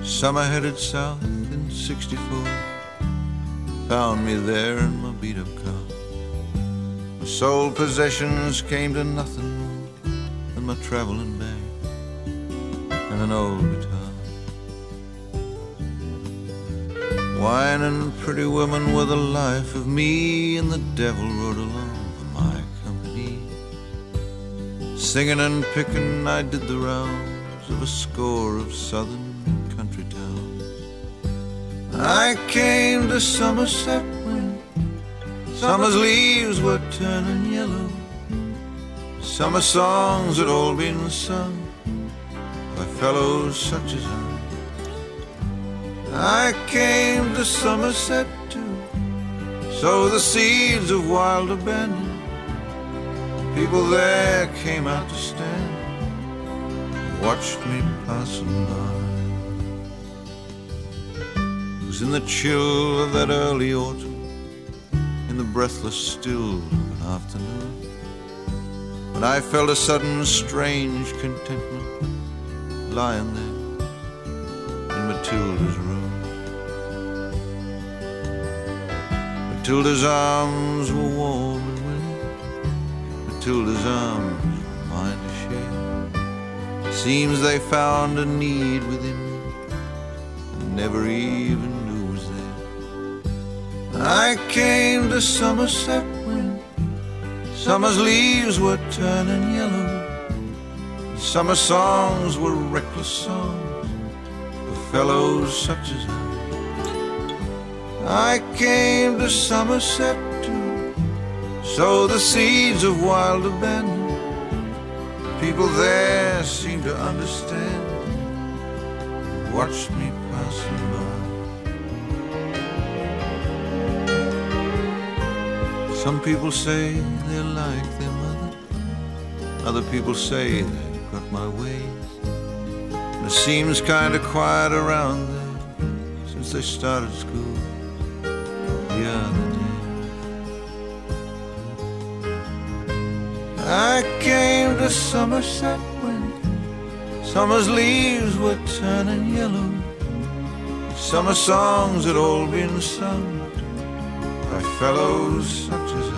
Summer headed south in '64 found me there in my beat-up car. My sole possessions came to nothing more than my traveling bag and an old guitar. Wine and pretty women were the life of me, and the devil rode along for my company. Singing and picking I did the rounds of a score of southern country towns. I came to Somerset when summer's leaves were turning yellow. Summer songs had all been sung by fellows such as I came to Somerset to sow the seeds of wild abandon. People there came out to stand, watched me passing by. It was in the chill of that early autumn, in the breathless still of an afternoon, when I felt a sudden strange contentment lying there in Matilda's room. Matilda's arms were warm and willing, Matilda's arms were mine to share. Seems they found a need within me and never even knew was there. I came to Somerset when summer's leaves were turning yellow. Summer songs were reckless songs for fellows such as I came to Somerset to sow the seeds of wild abandon. People there seemed to understand, watched me passing by. Some people say they're like their mother, other people say they've got my ways. And it seems kind of quiet around there since they started school the other day. I came to Somerset when summer's leaves were turning yellow. Summer songs had all been sung by fellows such as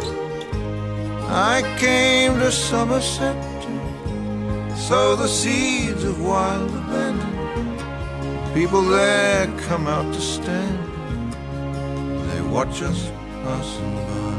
I came to Somerset to sow the seeds of wild abandon. People there come out to stand, watch us passing by.